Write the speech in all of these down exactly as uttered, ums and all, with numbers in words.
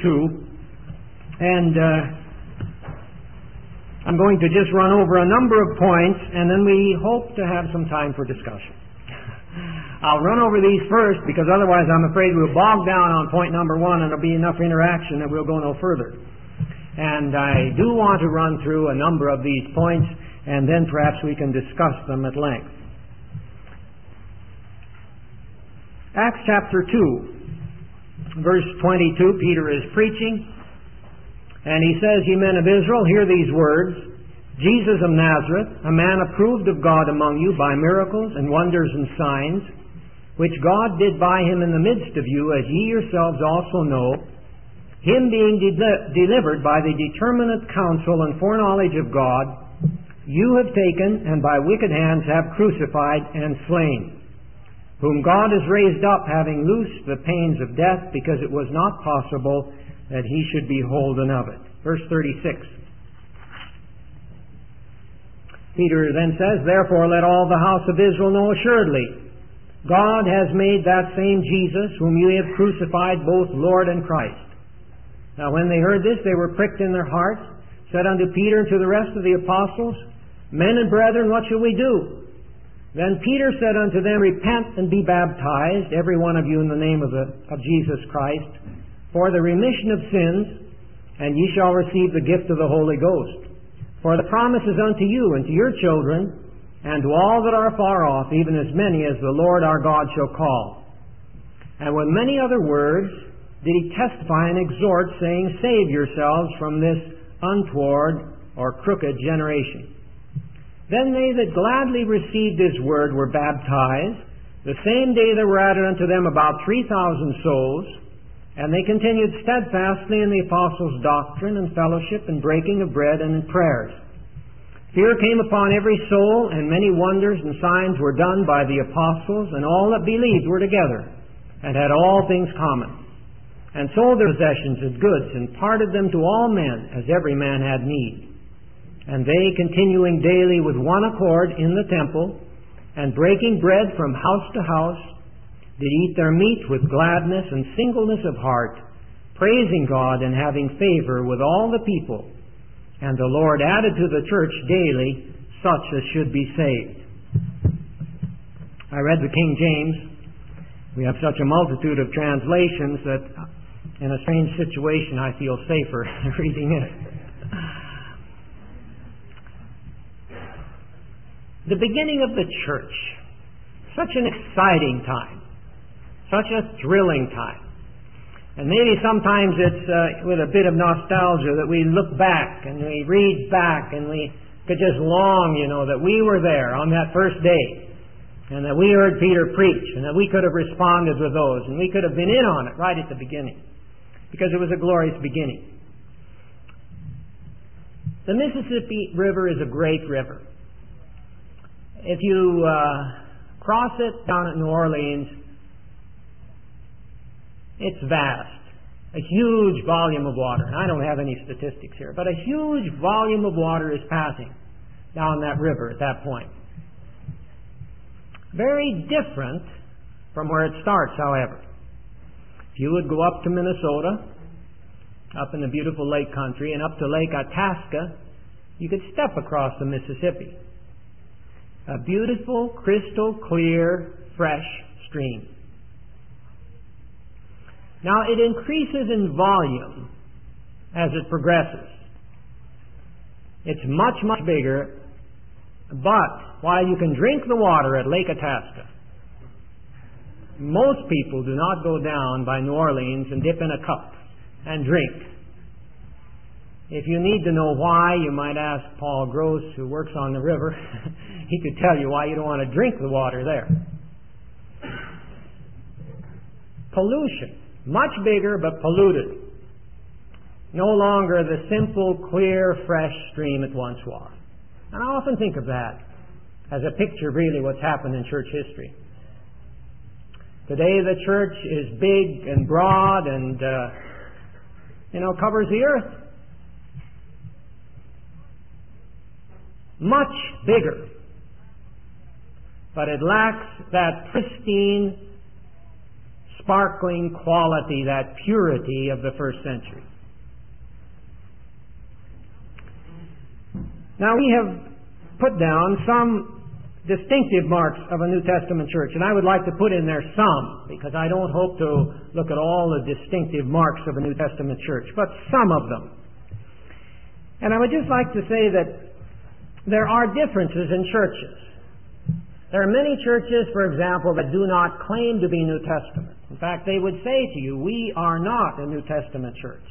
two. And uh, I'm going to just run over a number of points, and then we hope to have some time for discussion. I'll run over these first, because otherwise I'm afraid we'll bog down on point number one, and there'll be enough interaction that we'll go no further. And I do want to run through a number of these points, and then perhaps we can discuss them at length. Acts chapter two, verse twenty-two, Peter is preaching, and he says, "Ye men of Israel, hear these words. Jesus of Nazareth, a man approved of God among you by miracles and wonders and signs, which God did by him in the midst of you, as ye yourselves also know, him being de- delivered by the determinate counsel and foreknowledge of God, you have taken, and by wicked hands have crucified and slain, whom God has raised up, having loosed the pains of death, because it was not possible that he should be holden of it." Verse thirty-six. Peter then says, "Therefore let all the house of Israel know assuredly, God has made that same Jesus, whom you have crucified, both Lord and Christ." Now when they heard this, they were pricked in their hearts, said unto Peter and to the rest of the apostles, "Men and brethren, what shall we do?" Then Peter said unto them, "Repent and be baptized, every one of you, in the name of, the, of Jesus Christ, for the remission of sins, and ye shall receive the gift of the Holy Ghost. For the promise is unto you and to your children, and to all that are far off, even as many as the Lord our God shall call." And with many other words did he testify and exhort, saying, "Save yourselves from this untoward or crooked generation." Then they that gladly received his word were baptized. The same day there were added unto them about three thousand souls. And they continued steadfastly in the apostles' doctrine and fellowship and breaking of bread and in prayers. Fear came upon every soul, and many wonders and signs were done by the apostles, and all that believed were together, and had all things common. And sold their possessions and goods, and parted them to all men, as every man had need. And they, continuing daily with one accord in the temple, and breaking bread from house to house, did eat their meat with gladness and singleness of heart, praising God and having favor with all the people. And the Lord added to the church daily such as should be saved. I read the King James. We have such a multitude of translations that in a strange situation I feel safer reading it. The beginning of the church. Such an exciting time. Such a thrilling time. And maybe sometimes it's uh, with a bit of nostalgia that we look back and we read back and we could just long, you know, that we were there on that first day and that we heard Peter preach and that we could have responded with those and we could have been in on it right at the beginning because it was a glorious beginning. The Mississippi River is a great river. If you uh, cross it down at New Orleans, it's vast. A huge volume of water. And I don't have any statistics here, but a huge volume of water is passing down that river at that point. Very different from where it starts, however. If you would go up to Minnesota, up in the beautiful lake country, and up to Lake Itasca, you could step across the Mississippi. A beautiful, crystal clear, fresh stream. Now, it increases in volume as it progresses. It's much, much bigger, but while you can drink the water at Lake Itasca, most people do not go down by New Orleans and dip in a cup and drink. If you need to know why, you might ask Paul Gross, who works on the river. He could tell you why you don't want to drink the water there. Pollution. Much bigger, but polluted. No longer the simple, clear, fresh stream it once was. And I often think of that as a picture, really, what's happened in church history. Today the church is big and broad and, uh, you know, covers the earth. Much bigger. But it lacks that pristine, sparkling quality, that purity of the first century. Now we have put down some distinctive marks of a New Testament church, and I would like to put in there some, because I don't hope to look at all the distinctive marks of a New Testament church, but some of them. And I would just like to say that there are differences in churches. There are many churches, for example, that do not claim to be New Testament. In fact, they would say to you, we are not a New Testament church.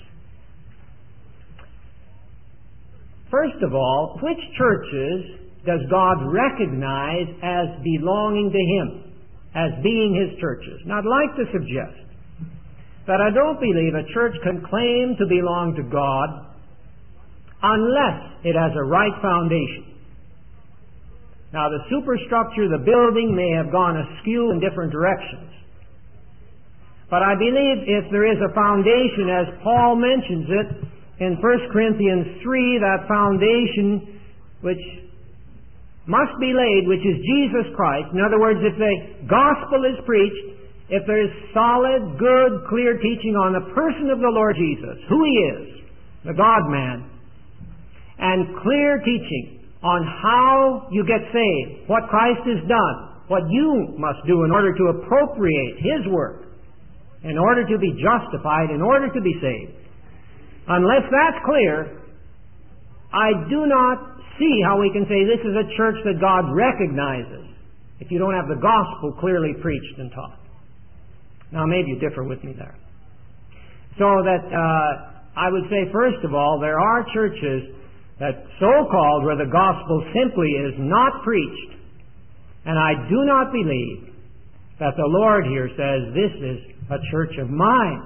First of all, which churches does God recognize as belonging to Him, as being His churches? Now, I'd like to suggest that I don't believe a church can claim to belong to God unless it has a right foundation. Now, the superstructure, the building may have gone askew in different directions. But I believe if there is a foundation, as Paul mentions it in First Corinthians three, that foundation which must be laid, which is Jesus Christ. In other words, if the gospel is preached, if there is solid, good, clear teaching on the person of the Lord Jesus, who He is, the God-man, and clear teaching on how you get saved, what Christ has done, what you must do in order to appropriate His work, in order to be justified, in order to be saved. Unless that's clear, I do not see how we can say this is a church that God recognizes if you don't have the gospel clearly preached and taught. Now, maybe you differ with me there. So that uh, I would say, first of all, there are churches that so-called where the gospel simply is not preached, and I do not believe that the Lord here says this is a church of mine.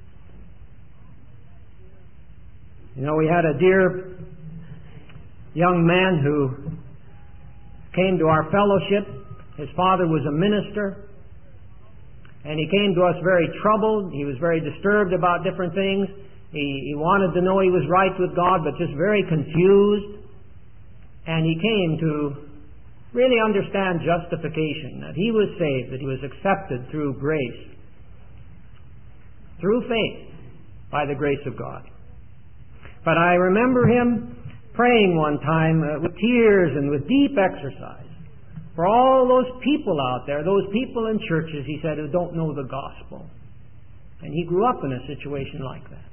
You know, we had a dear young man who came to our fellowship. His father was a minister, and he came to us very troubled. He was very disturbed about different things. He, he wanted to know he was right with God, but just very confused. And he came to really understand justification, that he was saved, that he was accepted through grace, through faith, by the grace of God. But I remember him praying one time uh, with tears and with deep exercise for all those people out there, those people in churches, he said, who don't know the gospel. And he grew up in a situation like that.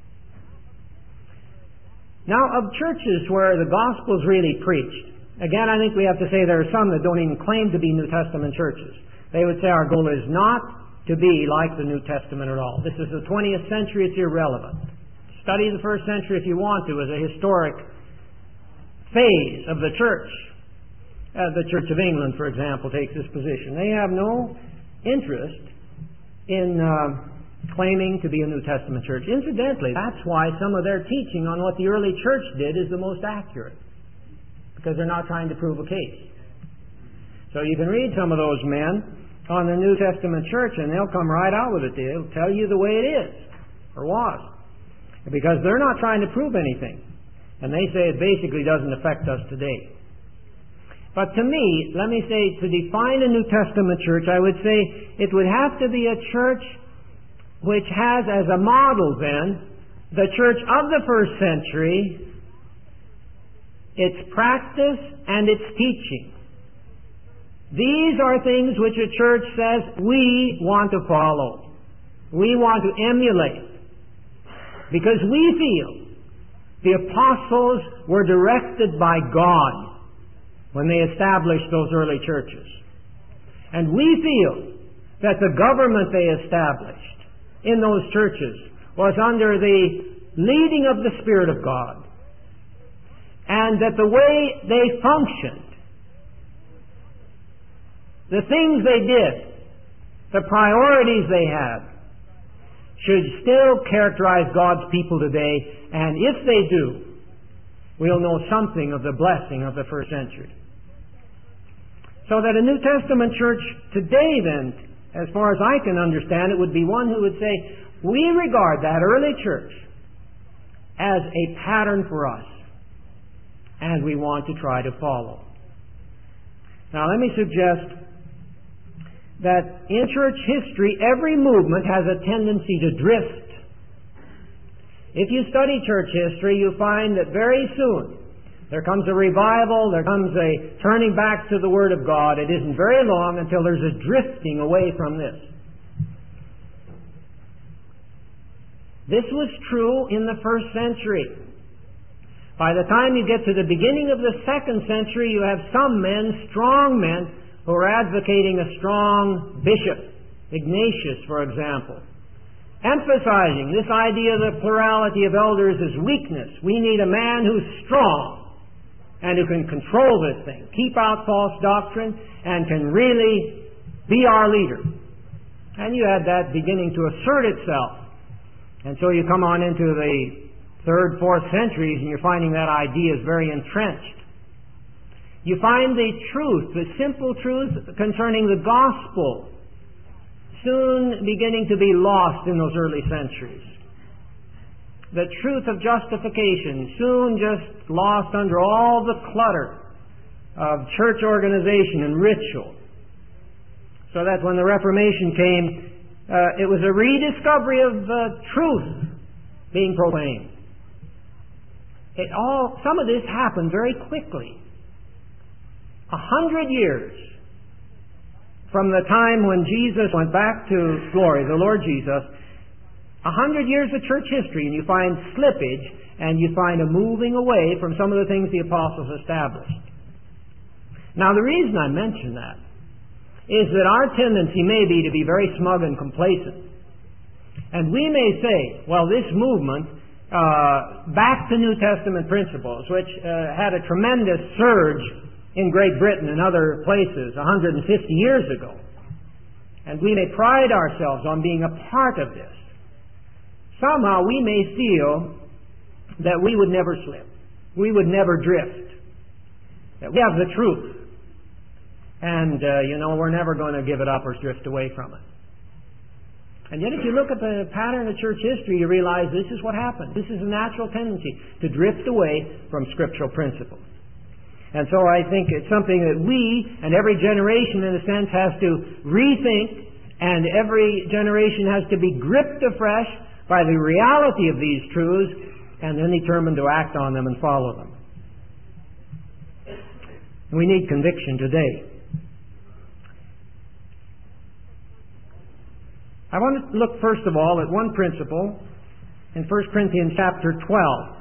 Now, of churches where the gospel is really preached, again, I think we have to say there are some that don't even claim to be New Testament churches. They would say our goal is not to be like the New Testament at all. This is the twentieth century, it's irrelevant. Study the first century if you want to as a historic phase of the church. Uh, the Church of England, for example, takes this position. They have no interest in uh, claiming to be a New Testament church. Incidentally, that's why some of their teaching on what the early church did is the most accurate, because they're not trying to prove a case. So you can read some of those men on the New Testament church and they'll come right out with it. They'll tell you the way it is, or was. Because they're not trying to prove anything. And they say it basically doesn't affect us today. But to me, let me say, to define a New Testament church, I would say it would have to be a church which has as a model then the church of the first century, its practice and its teaching. These are things which a church says we want to follow. We want to emulate. Because we feel the apostles were directed by God when they established those early churches. And we feel that the government they established in those churches was under the leading of the Spirit of God. And that the way they functioned, the things they did, the priorities they had, should still characterize God's people today, and if they do, we'll know something of the blessing of the first century. So that a New Testament church today then, as far as I can understand it, would be one who would say, we regard that early church as a pattern for us, and we want to try to follow. Now let me suggest that in church history, every movement has a tendency to drift. If you study church history, you find that very soon there comes a revival, there comes a turning back to the Word of God. It isn't very long until there's a drifting away from this. This was true in the first century. By the time you get to the beginning of the second century, you have some men, strong men, who are advocating a strong bishop, Ignatius, for example, emphasizing this idea of the plurality of elders as weakness. We need a man who's strong and who can control this thing, keep out false doctrine, and can really be our leader. And you had that beginning to assert itself. And so you come on into the third, fourth centuries, and you're finding that idea is very entrenched. You find the truth, the simple truth concerning the gospel, soon beginning to be lost in those early centuries. The truth of justification soon just lost under all the clutter of church organization and ritual. So that when the Reformation came, uh, it was a rediscovery of uh, truth being proclaimed. It all, some of this happened very quickly. A hundred years from the time when Jesus went back to glory, the Lord Jesus, a hundred years of church history, and you find slippage, and you find a moving away from some of the things the apostles established. Now, the reason I mention that is that our tendency may be to be very smug and complacent. And we may say, well, this movement, uh, back to New Testament principles, which uh, had a tremendous surge in Great Britain and other places one hundred fifty years ago. And we may pride ourselves on being a part of this. Somehow we may feel that we would never slip. We would never drift. That we have the truth. And, uh, you know, we're never going to give it up or drift away from it. And yet if you look at the pattern of church history, you realize this is what happened. This is a natural tendency to drift away from scriptural principles. And so I think it's something that we, and every generation in a sense, has to rethink, and every generation has to be gripped afresh by the reality of these truths, and then determined to act on them and follow them. We need conviction today. I want to look first of all at one principle in First Corinthians chapter twelve.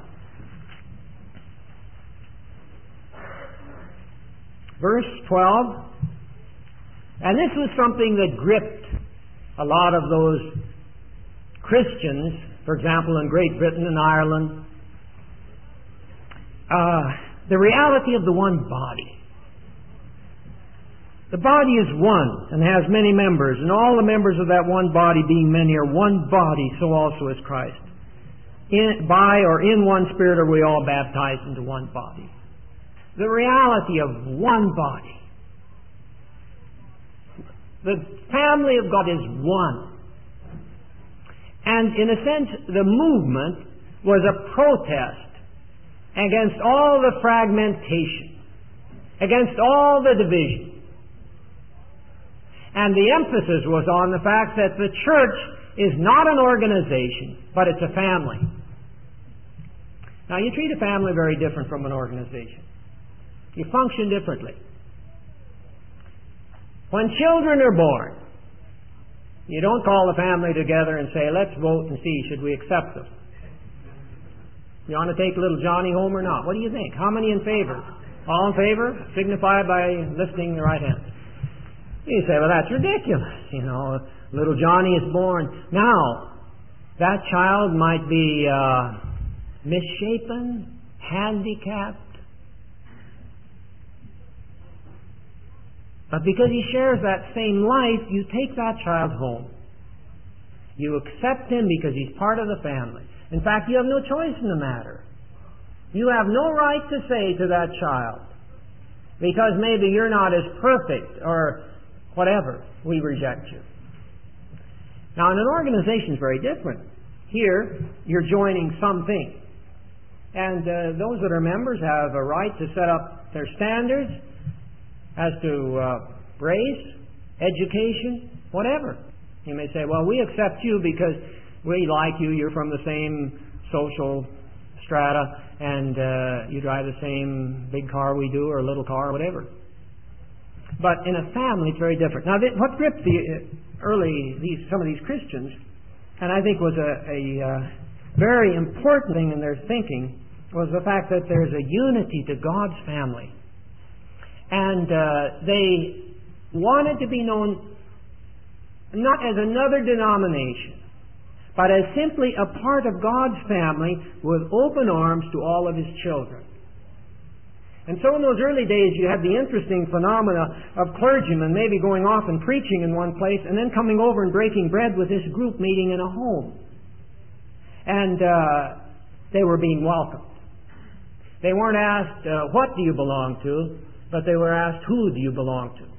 Verse twelve, and this was something that gripped a lot of those Christians, for example, in Great Britain and Ireland. Uh, the reality of the one body. The body is one and has many members, and all the members of that one body, being many, are one body, so also is Christ. In, by or in one Spirit are we all baptized into one body. The reality of one body. The family of God is one. And in a sense, the movement was a protest against all the fragmentation, against all the division. And the emphasis was on the fact that the church is not an organization, but it's a family. Now, you treat a family very different from an organization. You function differently. When children are born, you don't call the family together and say, let's vote and see, should we accept them? You want to take little Johnny home or not? What do you think? How many in favor? All in favor? Signify by lifting the right hand. You say, well, that's ridiculous. You know, little Johnny is born. Now, that child might be uh, misshapen, handicapped, but because he shares that same life, you take that child home. You accept him because he's part of the family. In fact, you have no choice in the matter. You have no right to say to that child, because maybe you're not as perfect or whatever, we reject you. Now, in an organization, it's very different. Here, you're joining something. And uh, those that are members have a right to set up their standards as to uh, race, education, whatever. You may say, well, we accept you because we like you, you're from the same social strata, and uh, you drive the same big car we do, or a little car, or whatever. But in a family, it's very different. Now, th- what gripped the uh, early these some of these Christians, and I think was a, a uh, very important thing in their thinking, was the fact that there's a unity to God's family. And uh, they wanted to be known not as another denomination, but as simply a part of God's family with open arms to all of His children. And so in those early days you had the interesting phenomena of clergymen maybe going off and preaching in one place and then coming over and breaking bread with this group meeting in a home. And uh, they were being welcomed. They weren't asked, uh, what do you belong to? But they were asked, who do you belong to?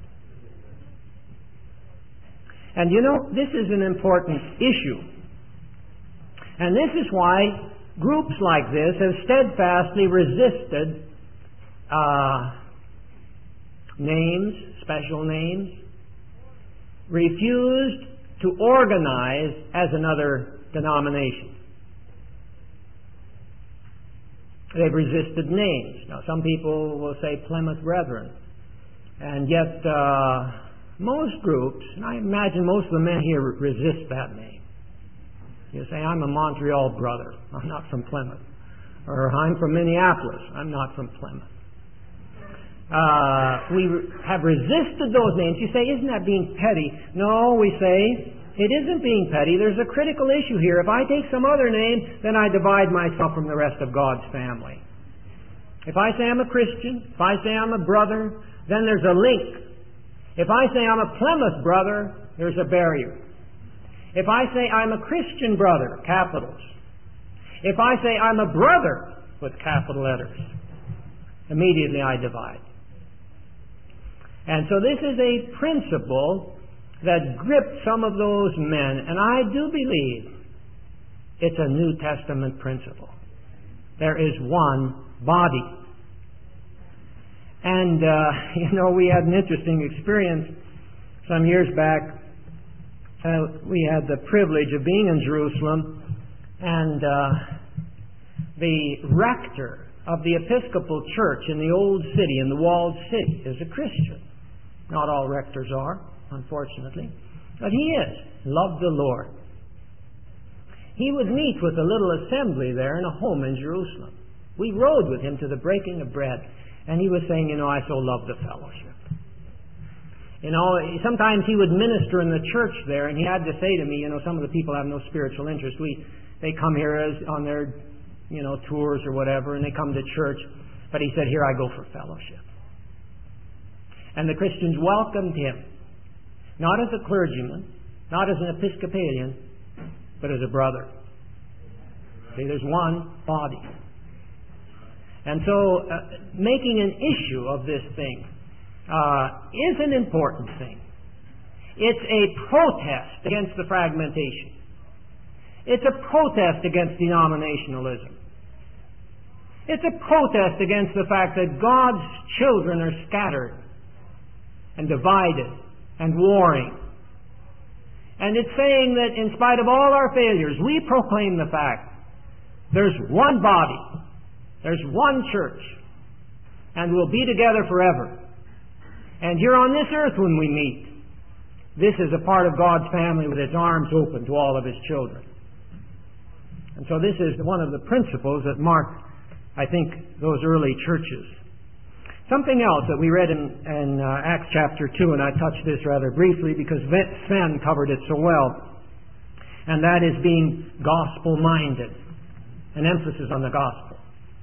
And you know, this is an important issue. And this is why groups like this have steadfastly resisted uh, names, special names, refused to organize as another denomination. They've resisted names. Now, some people will say Plymouth Brethren. And yet, uh, most groups, and I imagine most of the men here resist that name. You say, I'm a Montreal brother. I'm not from Plymouth. Or I'm from Minneapolis. I'm not from Plymouth. Uh, we have resisted those names. You say, isn't that being petty? No, we say, it isn't being petty. There's a critical issue here. If I take some other name, then I divide myself from the rest of God's family. If I say I'm a Christian, if I say I'm a brother, then there's a link. If I say I'm a Plymouth brother, there's a barrier. If I say I'm a Christian brother, capitals. If I say I'm a brother, with capital letters, immediately I divide. And so this is a principle that gripped some of those men, and I do believe it's a New Testament principle. There is one body. And, uh, you know, we had an interesting experience some years back. Uh, we had the privilege of being in Jerusalem, and uh, the rector of the Episcopal Church in the Old City, in the Walled City, is a Christian. Not all rectors are, unfortunately, but he is. Loved the Lord. He would meet with a little assembly there in a home in Jerusalem. We rode with him to the breaking of bread, and he was saying, you know, I so love the fellowship. You know, sometimes he would minister in the church there, and he had to say to me, you know, some of the people have no spiritual interest. We, they come here as on their, you know, tours or whatever, and they come to church. But he said, here I go for fellowship. And the Christians welcomed him, not as a clergyman, not as an Episcopalian, but as a brother. See, there's one body. And so, uh, making an issue of this thing uh, is an important thing. It's a protest against the fragmentation. It's a protest against denominationalism. It's a protest against the fact that God's children are scattered and divided and warring. And it's saying that in spite of all our failures, we proclaim the fact there's one body, there's one church, and we'll be together forever. And here on this earth when we meet, this is a part of God's family with its arms open to all of His children. And so this is one of the principles that marked, I think, those early churches. Something else that we read in, in uh, Acts chapter two, and I touched this rather briefly because Sven covered it so well, and that is being gospel-minded, an emphasis on the gospel.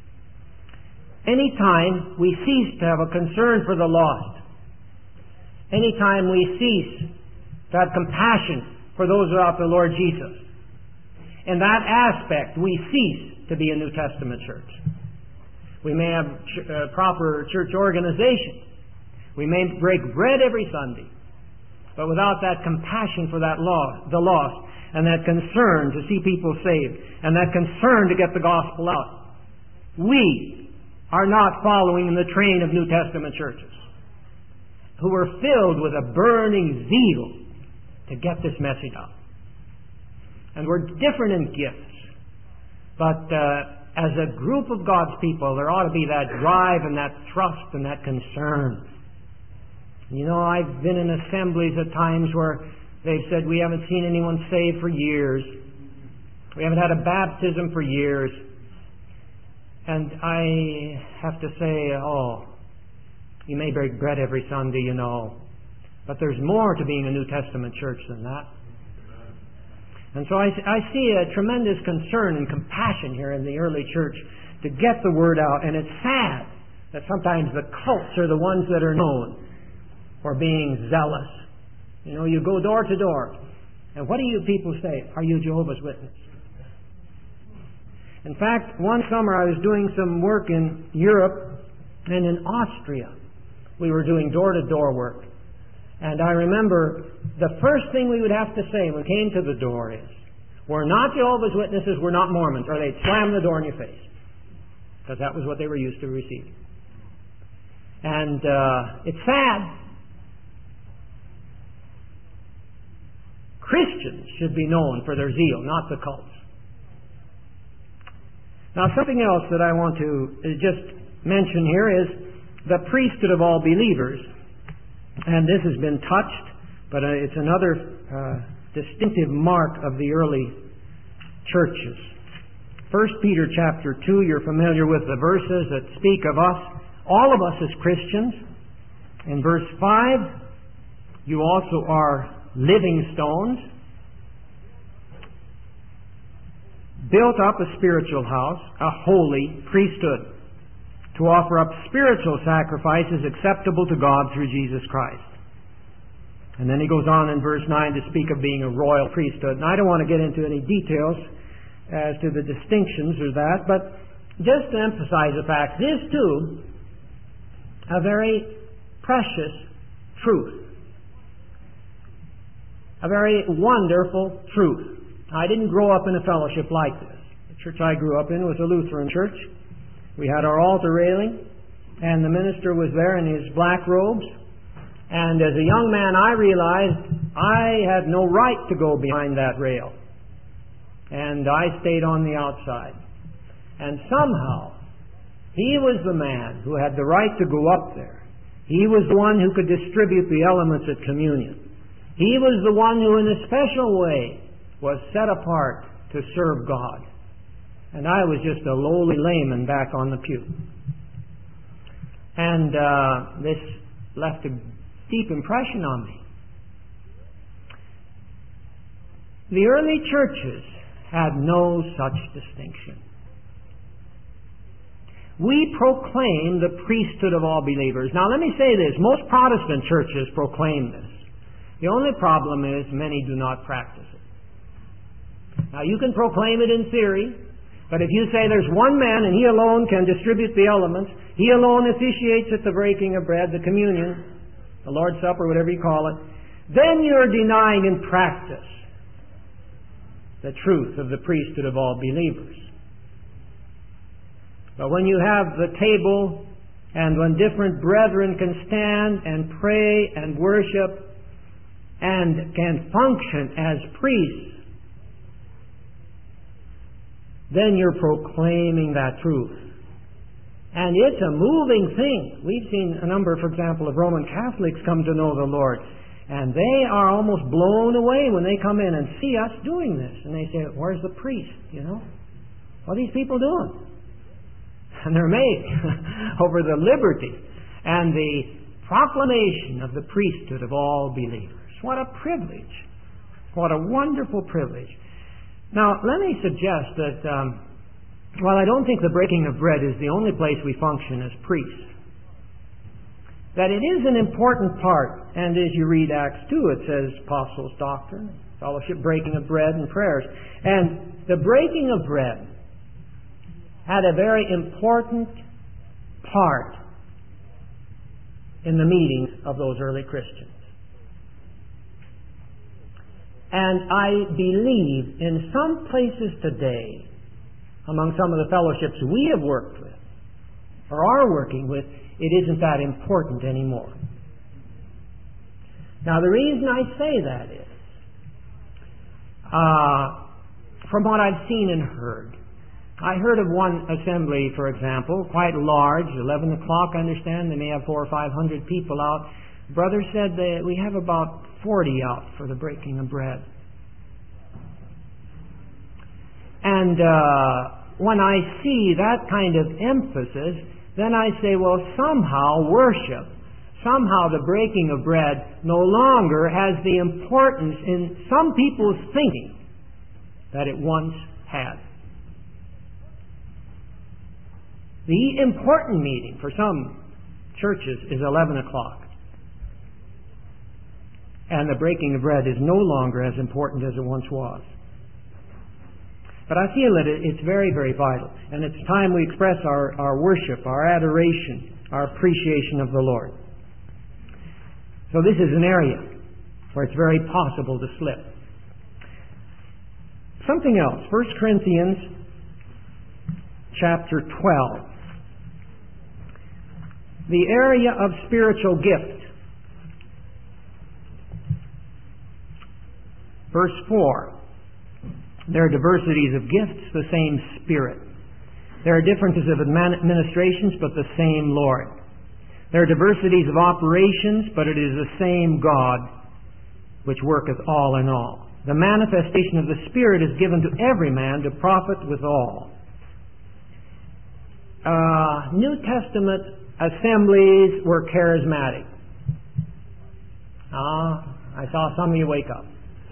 Anytime we cease to have a concern for the lost, anytime we cease to have compassion for those without the Lord Jesus, in that aspect we cease to be a New Testament church. We may have ch- uh, proper church organization. We may break bread every Sunday. But without that compassion for that law, the lost, and that concern to see people saved, and that concern to get the gospel out, we are not following in the train of New Testament churches. who were filled with a burning zeal to get this message out. And we're different in gifts. But uh, as a group of God's people, there ought to be that drive and that thrust and that concern. You know, I've been in assemblies at times where they've said, we haven't seen anyone saved for years. We haven't had a baptism for years. And I have to say, oh, you may break bread every Sunday, you know. But there's more to being a New Testament church than that. And so I, I see a tremendous concern and compassion here in the early church to get the word out. And it's sad that sometimes the cults are the ones that are known for being zealous. You know, you go door to door. And what do you people say? Are you Jehovah's Witness? In fact, one summer I was doing some work in Europe and in Austria. We were doing door-to-door work. And I remember the first thing we would have to say when we came to the door is, we're not Jehovah's Witnesses, we're not Mormons, or they'd slam the door in your face. Because that was what they were used to receiving. And uh, it's sad. Christians should be known for their zeal, not the cults. Now, something else that I want to just mention here is the priesthood of all believers. And this has been touched, but uh, it's another uh, distinctive mark of the early churches. First Peter chapter two, you're familiar with the verses that speak of us, all of us as Christians. In verse five, you also are living stones, built up a spiritual house, a holy priesthood, to offer up spiritual sacrifices acceptable to God through Jesus Christ. And then he goes on in verse nine to speak of being a royal priesthood. And I don't want to get into any details as to the distinctions or that, but just to emphasize the fact, this too, a very precious truth. A very wonderful truth. I didn't grow up in a fellowship like this. The church I grew up in was a Lutheran church. We had our altar railing, and the minister was there in his black robes. And as a young man, I realized I had no right to go behind that rail. And I stayed on the outside. And somehow, he was the man who had the right to go up there. He was the one who could distribute the elements at communion. He was the one who, in a special way, was set apart to serve God. And I was just a lowly layman back on the pew. And uh, this left a deep impression on me. The early churches had no such distinction. We proclaim the priesthood of all believers. Now let me say this. Most Protestant churches proclaim this. The only problem is many do not practice it. Now you can proclaim it in theory, but if you say there's one man and he alone can distribute the elements, he alone officiates at the breaking of bread, the communion, the Lord's Supper, whatever you call it, then you're denying in practice the truth of the priesthood of all believers. But when you have the table and when different brethren can stand and pray and worship and can function as priests, then you're proclaiming that truth. And it's a moving thing. We've seen a number, for example, of Roman Catholics come to know the Lord. And they are almost blown away when they come in and see us doing this. And they say, where's the priest? You know? What are these people doing? And they're amazed over the liberty and the proclamation of the priesthood of all believers. What a privilege. What a wonderful privilege. Now, let me suggest that um, while I don't think the breaking of bread is the only place we function as priests, that it is an important part. And as you read Acts two, it says apostles' doctrine, fellowship, breaking of bread, and prayers. And the breaking of bread had a very important part in the meetings of those early Christians. And I believe in some places today, among some of the fellowships we have worked with, or are working with, it isn't that important anymore. Now, the reason I say that is, uh, from what I've seen and heard. I heard of one assembly, for example, quite large, eleven o'clock, I understand. They may have four or five hundred people out. Brother said that we have about forty out for the breaking of bread. And uh, when I see that kind of emphasis, then I say, well, somehow worship, somehow the breaking of bread no longer has the importance in some people's thinking that it once had. The important meeting for some churches is eleven o'clock. And the breaking of bread is no longer as important as it once was. But I feel that it's very, very vital. And it's time we express our, our worship, our adoration, our appreciation of the Lord. So this is an area where it's very possible to slip. Something else. First Corinthians chapter twelve. The area of spiritual gift. Verse four. There are diversities of gifts, the same Spirit. There are differences of administrations, but the same Lord. There are diversities of operations, but it is the same God which worketh all in all. The manifestation of the Spirit is given to every man to profit withal. Uh, New Testament assemblies were charismatic. Ah, I saw some of you wake up.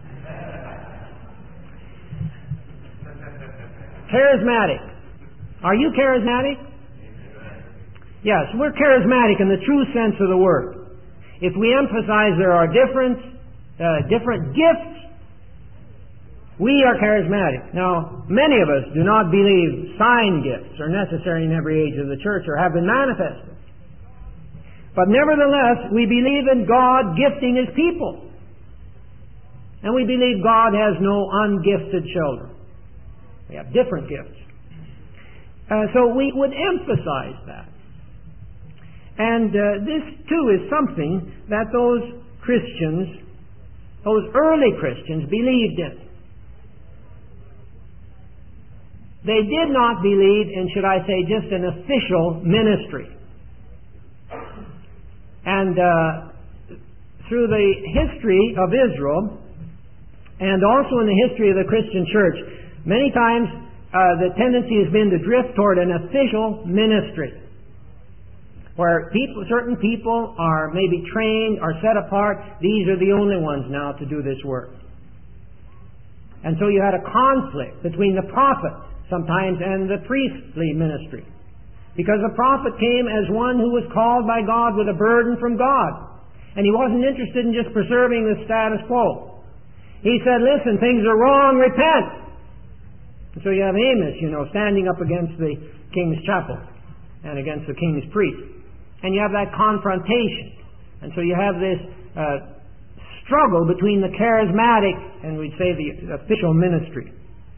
Charismatic. Are you charismatic? Yes, we're charismatic in the true sense of the word. If we emphasize there are different, uh, different gifts, we are charismatic. Now, many of us do not believe sign gifts are necessary in every age of the church or have been manifested. But nevertheless, we believe in God gifting His people. And we believe God has no ungifted children. We have different gifts. Uh, so we would emphasize that. And uh, this, too, is something that those Christians, those early Christians, believed in. They did not believe in, should I say, just an official ministry. And uh, through the history of Israel, and also in the history of the Christian church, many times uh, the tendency has been to drift toward an official ministry, where people, certain people are maybe trained or set apart. These are the only ones now to do this work. And so you had a conflict between the prophet sometimes and the priestly ministry, because the prophet came as one who was called by God with a burden from God, and he wasn't interested in just preserving the status quo. He said, listen, things are wrong, repent. And so you have Amos, you know, standing up against the king's chapel and against the king's priest. And you have that confrontation. And so you have this uh, struggle between the charismatic and we'd say the official ministry.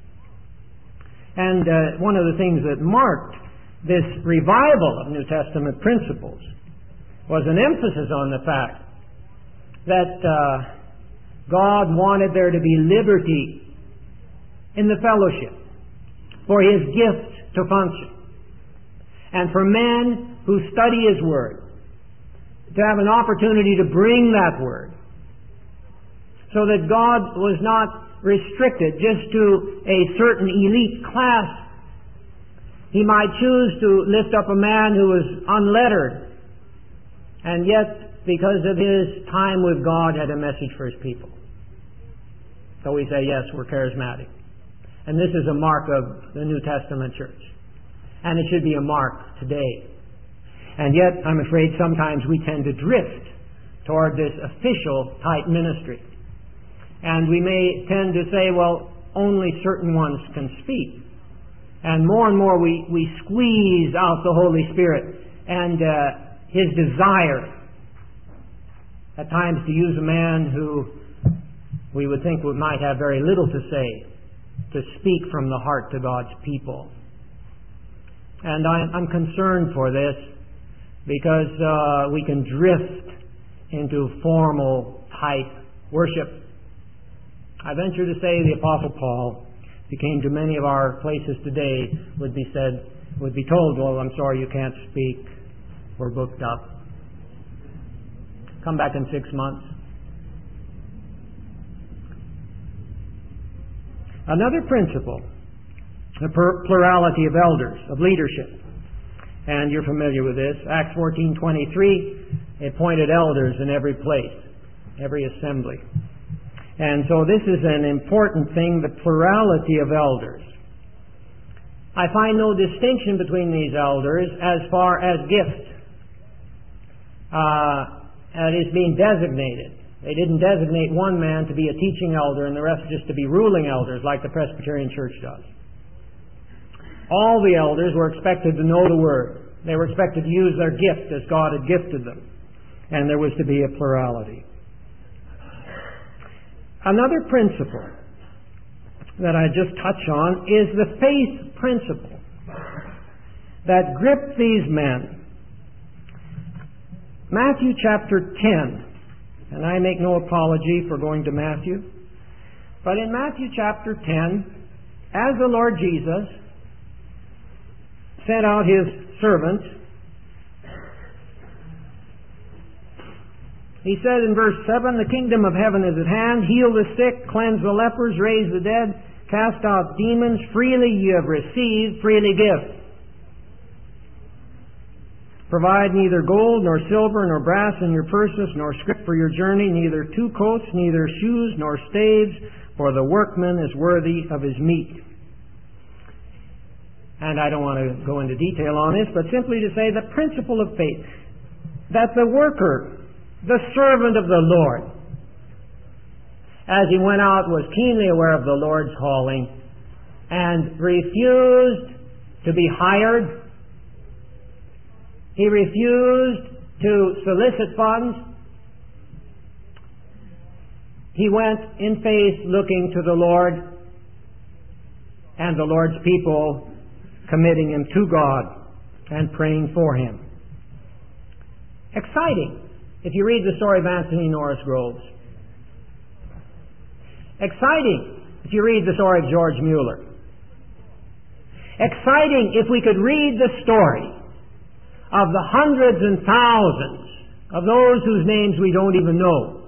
And uh, one of the things that marked this revival of New Testament principles was an emphasis on the fact that uh, God wanted there to be liberty in the fellowship for His gifts to function, and for men who study His Word to have an opportunity to bring that Word, so that God was not restricted just to a certain elite class. He might choose to lift up a man who was unlettered, and yet, because of his time with God, had a message for his people. So we say, yes, we're charismatic. And this is a mark of the New Testament church. And it should be a mark today. And yet, I'm afraid sometimes we tend to drift toward this official type ministry. And we may tend to say, well, only certain ones can speak. And more and more we, we squeeze out the Holy Spirit and uh, His desire at times to use a man who we would think would, might have very little to say, to speak from the heart to God's people. And I'm, I'm concerned for this because uh, we can drift into formal hype, worship. I venture to say the Apostle Paul, if he came to many of our places today, would be said, would be told, well, I'm sorry you can't speak. We're booked up. Come back in six months. Another principle, the plurality of elders, of leadership. And you're familiar with this. Acts fourteen twenty-three, appointed elders in every place, every assembly. And so this is an important thing, the plurality of elders. I find no distinction between these elders as far as gift uh, that is being designated. They didn't designate one man to be a teaching elder and the rest just to be ruling elders like the Presbyterian Church does. All the elders were expected to know the Word. They were expected to use their gift as God had gifted them. And there was to be a plurality. Another principle that I just touch on is the faith principle that gripped these men. Matthew chapter ten. And I make no apology for going to Matthew. But in Matthew chapter ten, as the Lord Jesus sent out His servants, He said in verse seven, the kingdom of heaven is at hand. Heal the sick, cleanse the lepers, raise the dead, cast out demons. Freely you have received, freely give. Provide neither gold, nor silver, nor brass in your purses, nor scrip for your journey, neither two coats, neither shoes, nor staves, for the workman is worthy of his meat. And I don't want to go into detail on this, but simply to say the principle of faith, that the worker, the servant of the Lord, as he went out, was keenly aware of the Lord's calling and refused to be hired. He refused to solicit funds. He went in faith looking to the Lord and the Lord's people, committing him to God and praying for him. Exciting if you read the story of Anthony Norris Groves. Exciting if you read the story of George Mueller. Exciting if we could read the story of the hundreds and thousands of those whose names we don't even know,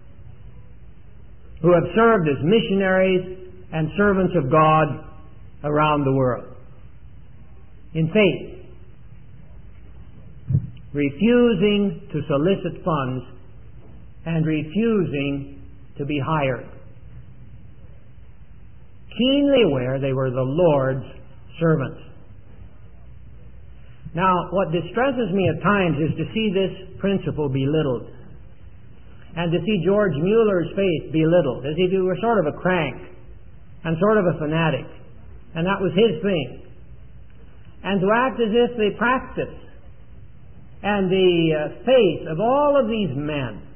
who have served as missionaries and servants of God around the world. In faith, refusing to solicit funds and refusing to be hired. Keenly aware they were the Lord's servants. Now, what distresses me at times is to see this principle belittled, and to see George Mueller's faith belittled, as if he were sort of a crank and sort of a fanatic, and that was his thing. And to act as if the practice and the uh, faith of all of these men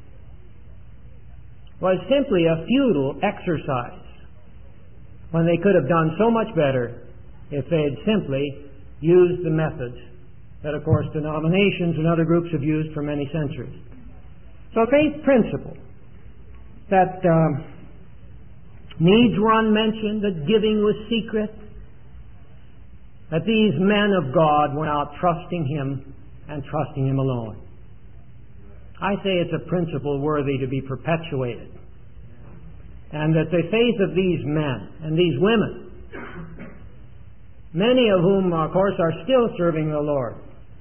was simply a futile exercise, when they could have done so much better if they had simply used the methods that, of course, denominations and other groups have used for many centuries. So faith principle, that um, needs were unmentioned, that giving was secret, that these men of God went out trusting Him and trusting Him alone. I say it's a principle worthy to be perpetuated. And that the faith of these men and these women, many of whom, of course, are still serving the Lord,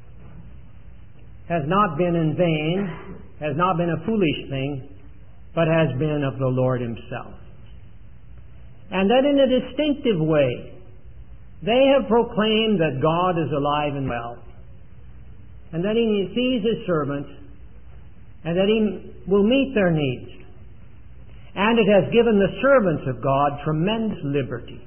has not been in vain, has not been a foolish thing, but has been of the Lord Himself. And that in a distinctive way, they have proclaimed that God is alive and well, and that He sees His servants, and that He will meet their needs. And it has given the servants of God tremendous liberty.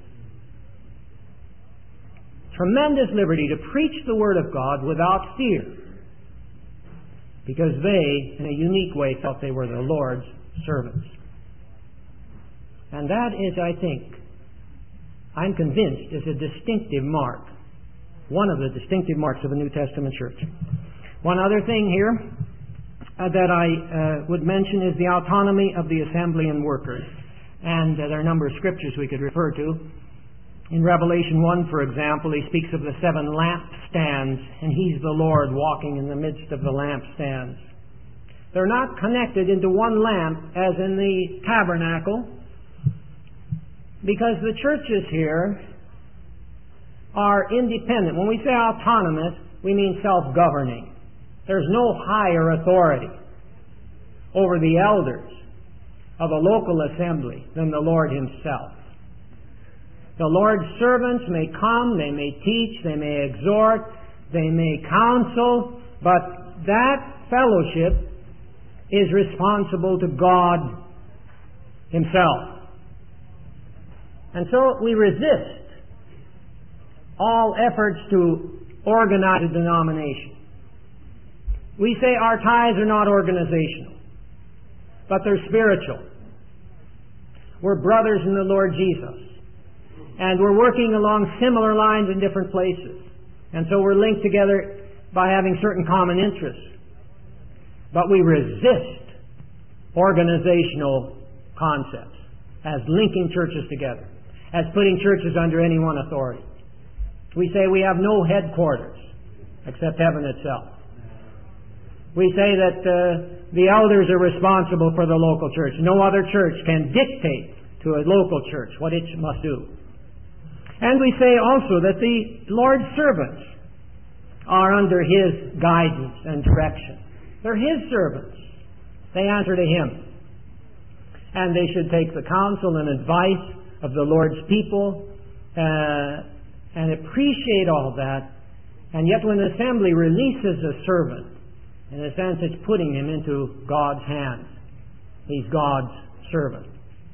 Tremendous liberty to preach the Word of God without fear, because they, in a unique way, felt they were the Lord's servants. And that is, I think, I'm convinced, is a distinctive mark, one of the distinctive marks of a New Testament church. One other thing here, uh, that I uh, would mention is the autonomy of the assembly and workers. And uh, there are a number of scriptures we could refer to. In Revelation one, for example, he speaks of the seven lampstands, and He's the Lord walking in the midst of the lampstands. They're not connected into one lamp as in the tabernacle, because the churches here are independent. When we say autonomous, we mean self-governing. There's no higher authority over the elders of a local assembly than the Lord Himself. The Lord's servants may come, they may teach, they may exhort, they may counsel, but that fellowship is responsible to God Himself. And so we resist all efforts to organize a denomination. We say our ties are not organizational, but they're spiritual. We're brothers in the Lord Jesus. And we're working along similar lines in different places. And so we're linked together by having certain common interests. But we resist organizational concepts as linking churches together, as putting churches under any one authority. We say we have no headquarters except heaven itself. We say that uh, the elders are responsible for the local church. No other church can dictate to a local church what it must do. And we say also that the Lord's servants are under His guidance and direction. They're His servants. They answer to Him. And they should take the counsel and advice of the Lord's people uh, and appreciate all that. And yet when the assembly releases a servant, in a sense it's putting him into God's hands. He's God's servant.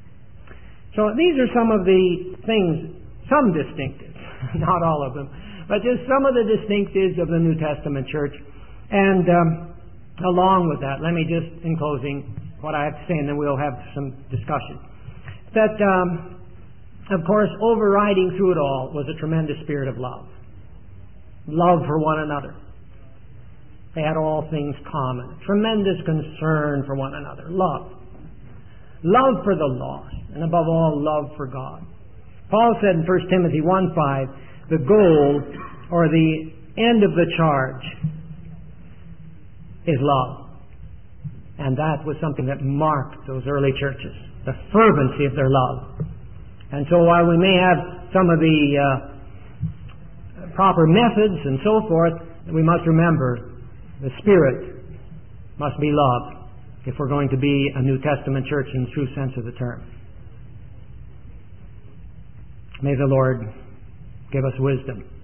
So these are some of the things, some distinctives, not all of them, but just some of the distinctives of the New Testament church. And um, along with that, let me just, in closing, what I have to say, and then we'll have some discussion. That, um, of course, overriding through it all was a tremendous spirit of love. Love for one another. They had all things common. Tremendous concern for one another. Love. Love for the lost, and above all, love for God. Paul said in First Timothy one five, the goal, or the end of the charge, is love. And that was something that marked those early churches, the fervency of their love. And so while we may have some of the uh, proper methods and so forth, we must remember the Spirit must be love if we're going to be a New Testament church in the true sense of the term. May the Lord give us wisdom